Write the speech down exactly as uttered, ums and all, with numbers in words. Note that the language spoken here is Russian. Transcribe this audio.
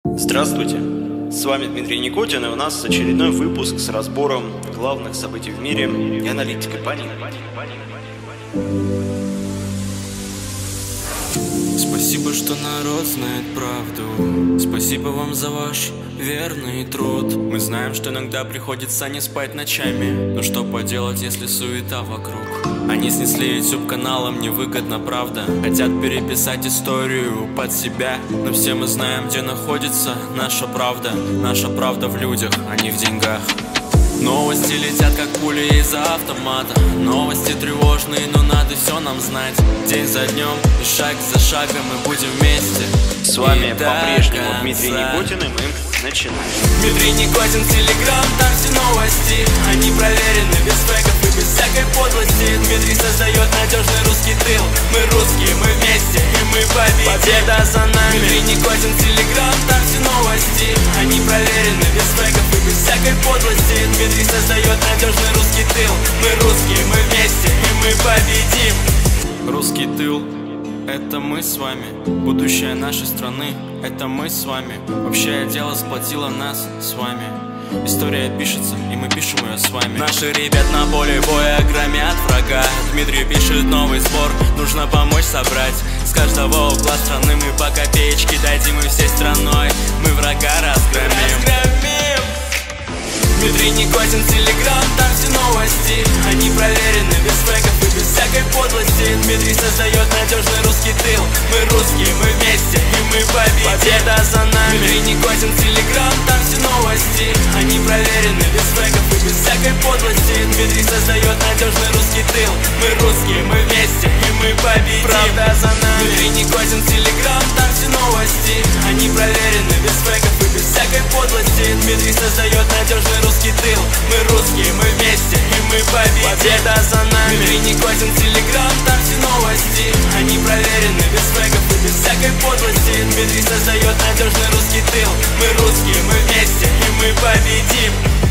Здравствуйте, с вами Дмитрий Никотин, и у нас очередной выпуск с разбором главных событий в мире и аналитикой по ним. Спасибо, что народ знает правду. Спасибо вам за ваш верный труд. Мы знаем, что иногда приходится не спать ночами, но что поделать, если суета вокруг? Они снесли YouTube каналом, невыгодно, правда. Хотят переписать историю под себя, но все мы знаем, где находится наша правда. Наша правда в людях, а не в деньгах. Новости летят как пули из-за автомата. Новости тревожные, но надо все нам знать. День за днем и шаг за шагом мы будем вместе. С вами по-прежнему Дмитрий Никотин, и мы начинаем. Дмитрий Никотин, Телеграм, там все новости. Они проверены, без фейков и без всякой подлости. Дмитрий создает надежный русский тыл. Мы русские, мы вместе, и мы победим. Победа за нами. Дмитрий Никотин, Телеграм, там все новости. Они проверены, без фейков и без всякой подлости. Дмитрий создает надежный русский тыл. Мы русские, мы вместе, и мы победим. Русский тыл — это мы с вами. Будущее нашей страны — это мы с вами. Общее дело сплотило нас с вами. История пишется, и мы пишем ее с вами. Наши ребят на поле боя громят врага. Дмитрий пишет новый сбор, нужно помочь собрать. С каждого угла страны мы по копеечке дадим, и всей страной мы врага разгромим. Дмитрий Никотин, Телеграм, там все новости. Они проверены, без фейков и без всякой подлости. Дмитрий создает надежный русский тыл. Мы русские, мы вместе, и мы победим. Победа за нами. Дмитрий Никотин, Телеграм, там все новости. Они проверены, без фейков и без всякой подлости. Дмитрий создает надежный русский тыл. Мы русские, мы вместе, и мы победим. Правда за нами. Дмитрий Никотин, Телеграм, там все новости. Они проверены, без фейков и без всякой подлости. Дмитрий создает надежный русский тыл. Мы русские, мы вместе, и мы победим. Победа за нами. Дмитрий Никотин, Телеграм, там все новости. Они проверены, без фейков и без всякой подлости. Дмитрий создает надежный русский тыл. Мы русские, мы вместе, и мы победим.